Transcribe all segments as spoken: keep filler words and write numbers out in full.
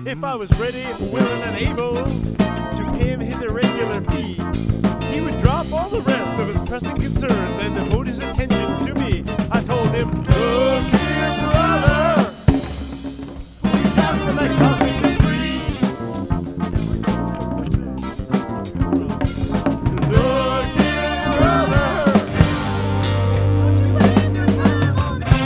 If I was ready, willing, and able to pay him his irregular fee, he would drop all the rest of his pressing concerns and devote his attentions to me. I told him, look here, brother, will you drop me like cosmic debris? Look here, brother, won't you waste your time on me?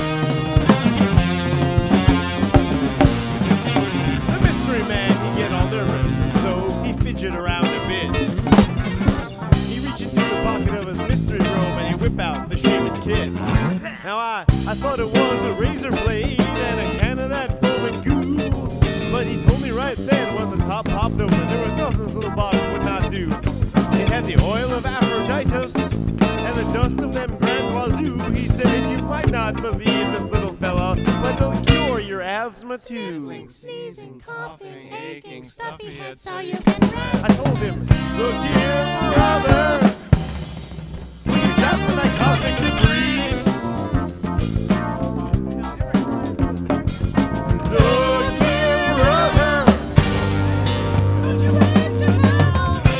The mystery man, he get all nervous, so he fidget around a bit. He reach into the pocket of his mystery robe and he whip out the shaving kit. Now I, I thought it was a razor blade and a can of that foaming goo, but he told me right then when the top popped open there was nothing this little box would not do. It had the oil of Aphrodite and the dust of them Grand Wazoo. He said you might not believe this little fella, but it'll cure your asthma too. Sniffling, sneezing, coughing, aching, stuffy head, so you can rest. I told him, look here, brother, will you drop me like cosmic debris? Look here, brother, Don't you waste your time on me.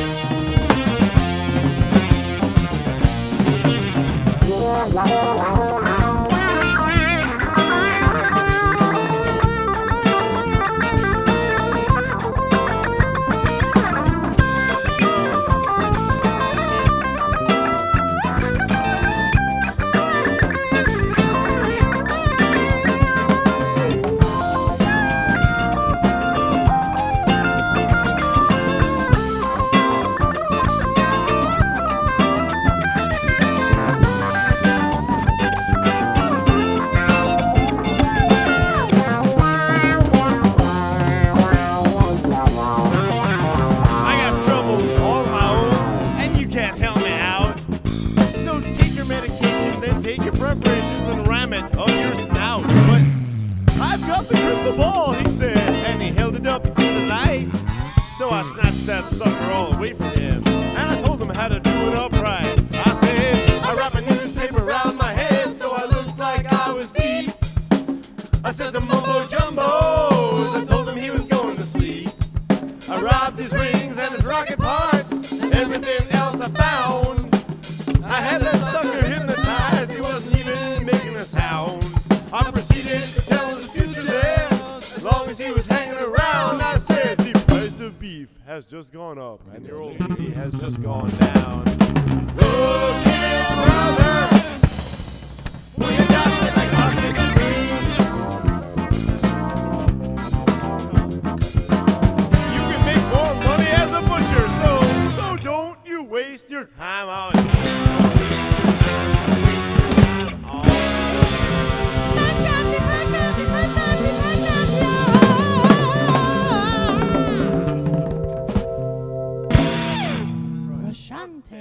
I got troubles all of my own, and you can't help me out. So take your medication, then take your preparations and ram it up your snout. But I've got the crystal ball, he said, and he held it up to the light. So I snatched that sucker all away from him, and I told him how to do it upright. I said, I wrap a newspaper around my head so I looked like I was deep. I said some mumbo jumbos. I told him he was going to sleep. I robbed his rings and his rocket parts, everything else I found. I had that sucker hypnotized, he wasn't even making a sound. I proceeded to tell him the future there, as long as he was hanging around. I said, the price of beef has just gone up, and your old lady has just gone down. Look here, brother, will you drop me like cosmic debris? You can make more money as a butcher, so so don't you waste your time on